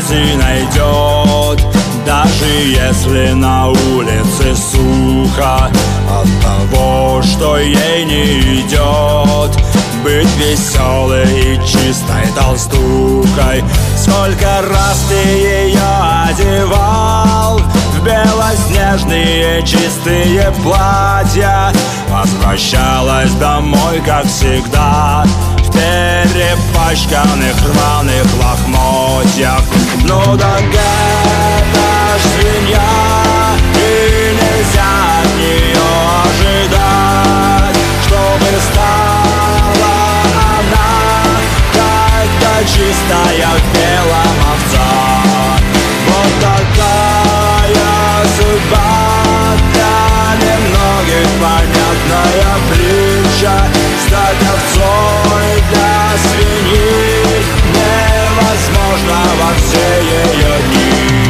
такси найдет, даже если на улице сухо, от того, что ей не идет быть веселой и чистой толстухой. Сколько раз ты ее одевал в белоснежные чистые платья, возвращалась домой, как всегда, в перепачканных рваных лохмотьях. Ну так это ж свинья, и нельзя от нее ожидать, чтобы стала она как-то чистая в белом овца. Вот такая судьба, для немногих понятная притча. Стать овцой для свиньи невозможно во все ее дни.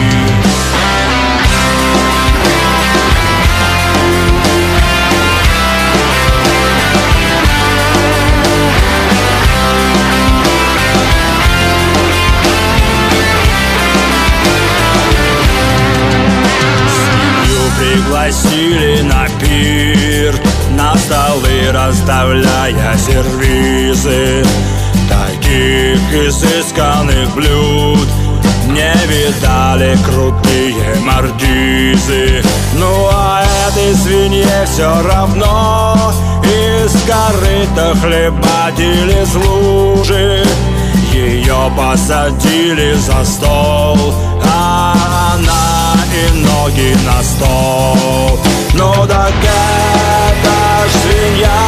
Пригласили на пир, на столы расставляя сервизы. Таких изысканных блюд не видали крутые маркизы. Ну а этой свинье все равно, из корыта хлебать или из лужи. Ее посадили за стол, а она и ноги на стол. Ну так это ж свинья,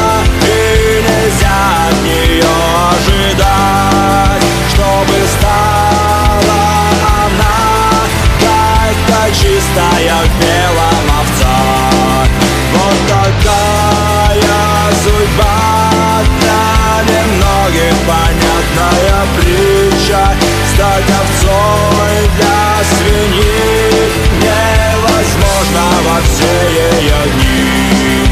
и нельзя от нее ожидать, чтобы стала она как-то чистая в белом овца. Вот такая судьба, для немногих понятная притча. Стать овцой для свиньи невозможно во все ее дни.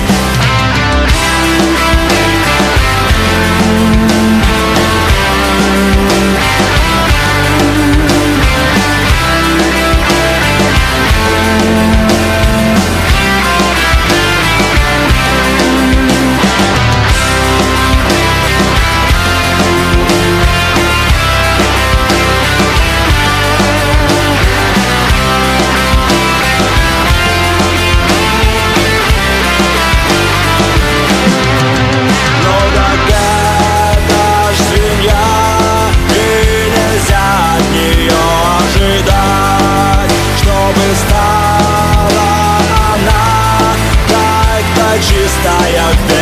Чистая